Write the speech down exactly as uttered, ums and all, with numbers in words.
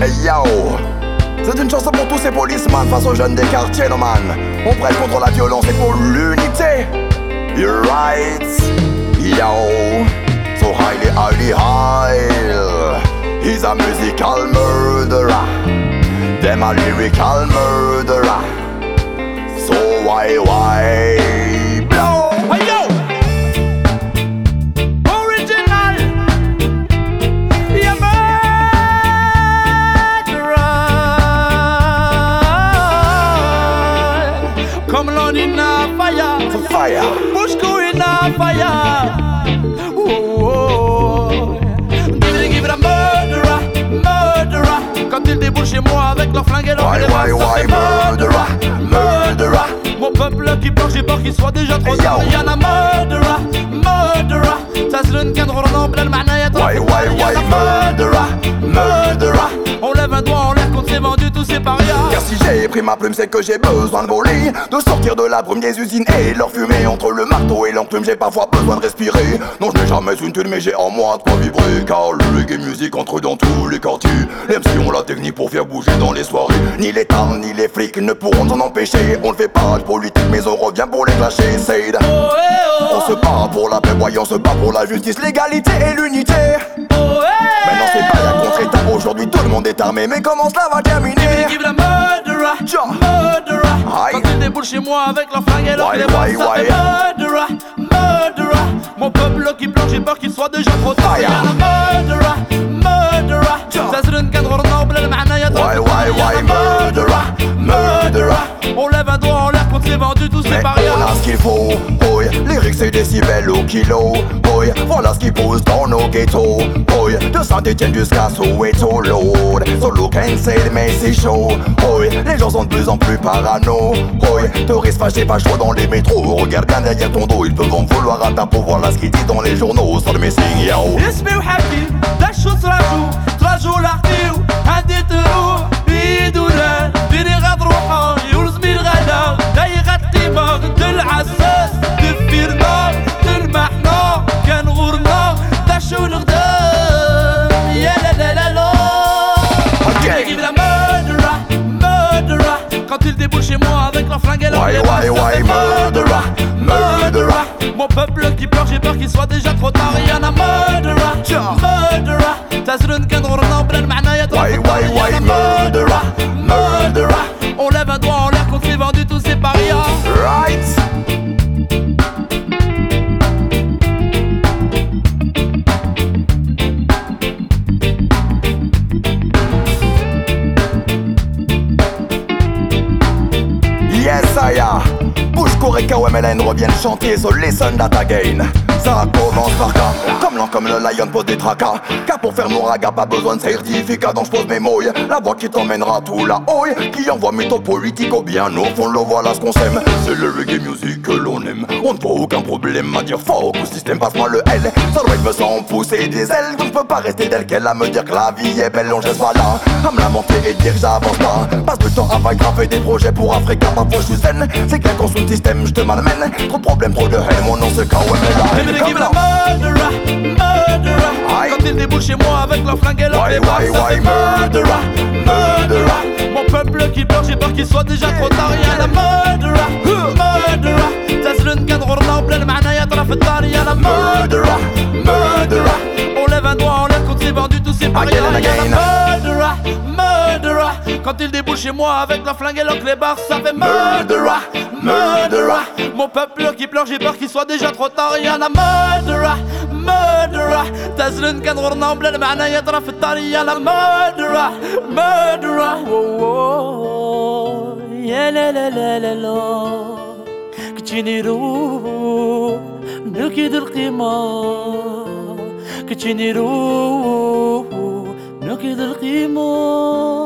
Hey yo, c'est une chanson pour tous ces policemen face aux jeunes des quartiers, no man. On prêche contre la violence et pour l'unité. You're right, yo. So highly, highly high. He's a musical murderer. Them a lyrical murderer. So why, why blow? Hey yo, original. Yeah, murderer. Come on in a fire. For fire. Push go in a fire. Oh, give it, give it a murderer, murderer. Quand ils déboulent chez moi avec leur flingue et leur Why, why, why murderer, murderer. Mon peuple qui pleure, j'ai peur qu'il soit déjà trop tard. Y'en a murderer, murderer. تسلن كان غرنا بلا المعنى Why, why, why murderer, murderer. On lève un doigt en l'air qu'on s'est vendu tous ces parias. Car si j'ai pris ma plume, c'est que j'ai besoin de voler, de sortir de la brume des usines et leur fumée. Entre le marteau et l'enclume, j'ai parfois besoin de respirer. Non, je n'ai jamais une thune, mais j'ai en moi de quoi vibrer. Car le reggae music entre dans tous les quartiers. Les M C ont la technique pour faire bouger dans les soirées. Ni l'État, ni les flics ne pourront s'en empêcher. On ne fait pas de politique, mais on revient pour les clasher. C'est Oh, eh, oh. on se bat pour la paix, voyons, on se bat pour la justice, l'égalité et l'unité. Oh, eh. Maintenant c'est pas la contre-état, aujourd'hui tout le monde est armé. Mais comment cela va terminer? Give it a murderer, Ja. murderer. Aïe. Quand ils déboulent chez moi avec leur flingue et leur Why, clé, why, ça why? fait murderer, murderer. Mon peuple qui pleure, j'ai peur qu'il soit déjà trop tard. Fire. Y'en a murderer, murderer. Ja. تسلن كان غرنا بلا المعنى يا Why, why, why murderer, murderer. On lève un doigt en l'air qu'on s'est vendu tous ces Mais parias. on a ce qu'il faut, boy. Lyrics et décibels au kilo, boy. Voilà ce qui pousse dans nos ghettos, boy. De Saint-Etienne jusqu'à Soweto, Lord. Solo can say, mais c'est chaud, boy. Les gens sont de plus en plus parano, boy. Touristes fâchés, pas chaud dans les métros. Regarde bien derrière ton dos, ils peuvent en vouloir à ta peau. Voilà ce qu'ils disent dans les journaux, sur le messing, yo. اسمي وحكي ده شو تراجو تراجو لحقيو هدي تروح بيدو لا بيني غاد روحه يولزمي الغلا دا يغطي مغ العساس دفيرنا المحنا كان غورنا دا شو الغدام يا لا لا لا لا. Okay. Give it a murderer, murderer. Quand ils déboulent chez moi avec leur flingue et leur Why, clé, why, ça why fait murderer, murderer. Mon peuple qui pleure, j'ai peur qu'il soit déjà trop tard. Y'en a murderer, murderer. تسرن كان غرنا بلا المعنى يا Why, why, why murderer, murderer. On lève un doigt en l'air qu'on s'est vendu tous ces parias. Right. Yes, I am. Bushcore et K O M L N reviennent chanter sur Listen That Again. Ça commence par K, comme l'an comme le lion pose des tracas. Car pour faire mon raga, pas besoin de certificat, donc je pose mes mots. La voix qui t'emmènera tout là-haut, qui envoie méthode politique au bien au fond, le voilà ce qu'on s'aime. C'est le reggae music que l'on aime. On ne voit aucun problème à dire fuck au système, passe-moi le L. Ça doit être me sent pousser des ailes, donc je peux pas rester d'elle qu'elle à me dire que la vie est belle. On je reste pas là, à me lamenter et dire que j'avance pas. Passe le temps à pas graver des projets pour Africa, parfois je suis zen. C'est clair qu'on sous le système, je te malmène. Trop de problèmes, trop de haine, mon nom c'est K O M L N. Give it a murderer, murderer. Quand ils déboulent chez moi avec leur flingue et leur Why, clé, why, ça why fait murderer, murderer. Mon peuple qui pleure, j'ai peur qu'il soit déjà trop tard. Y'en a murderer, murderer. تسلن كان غرنا بلا المعنى يا طرف الدار. Y'en a Murderer, murderer. On lève un doigt en l'air qu'on s'est vendu tous ces parias. Again and again. Y'en a murderer, murderer. Quand ils déboulent chez moi avec leur flingue et leur clé barre, ça fait murderer, murderer. Mon peuple qui pleure, j'ai peur qu'il soit déjà trop tard. Y'en a murderer, murderer. تسلن كان غرنا بلا المعنى يا طرف الدار. Y'en a murderer, murderer. يا لا لا لا لا لا كتشينيرو نكيد القيمة كتشينيرو نكيد القيمة.